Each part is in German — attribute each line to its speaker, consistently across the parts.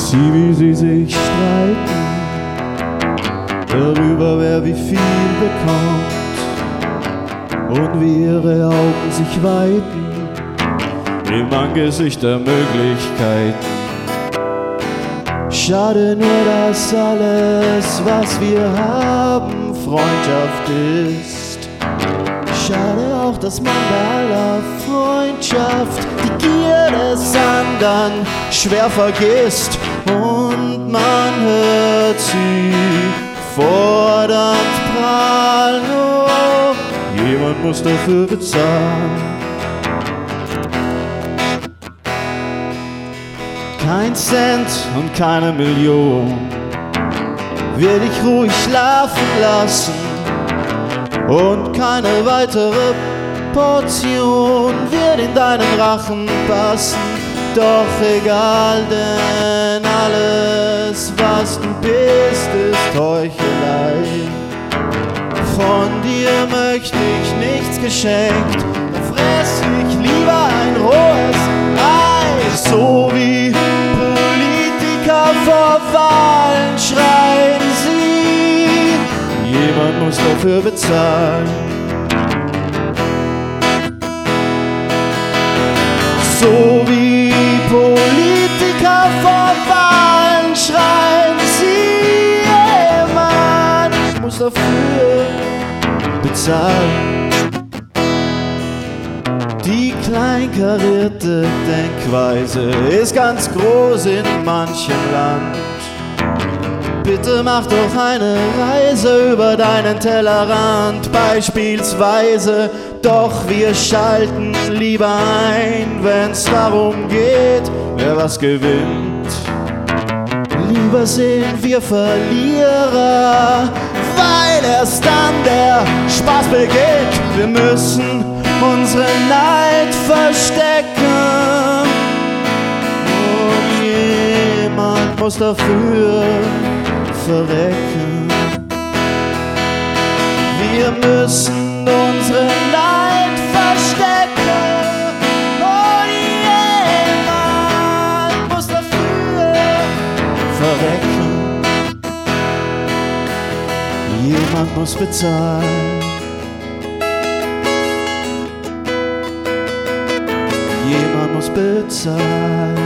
Speaker 1: Sieh, wie sie sich streiten darüber, wer wie viel bekommt und wie ihre Augen sich weiten im Angesicht der Möglichkeiten. Schade nur, dass alles, was wir haben, Freundschaft ist. Schade auch, dass man bei aller Freundschaft die Gier des anderen schwer vergisst und man hört sie fordernd prahlen. Oh, jemand muss dafür bezahlen. Kein Cent und keine Million will dich ruhig schlafen lassen und keine weitere Portion wird in deinen Rachen passen. Doch egal, denn alles, was du bist, ist Heuchelei. Von dir möchte ich nichts geschenkt, da fress ich lieber ein rohes Ei. So wie Politiker vor Wahlen schreien sie, jemand muss dafür bezahlen. So wie Politiker vor Wahlen schreien sie, jemand muss dafür bezahlen. Die kleinkarierte Denkweise ist ganz groß in manchem Land. Bitte mach doch eine Reise über deinen Tellerrand beispielsweise. Doch wir schalten lieber ein, wenn's darum geht, wer was gewinnt. Lieber sind wir Verlierer, weil erst dann der Spaß beginnt. Wir müssen unseren Neid verstecken und jemand muss dafür verrecken. Wir müssen unseren Neid verstecken und jemand muss dafür verrecken. Jemand muss bezahlen. Jemand muss bezahlen.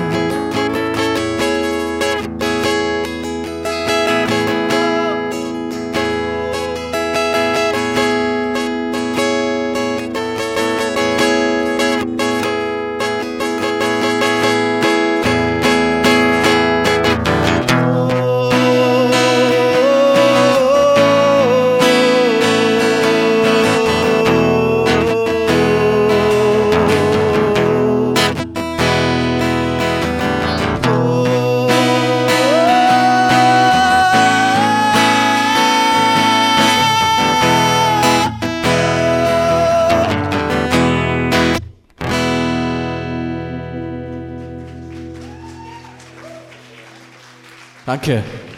Speaker 2: Danke.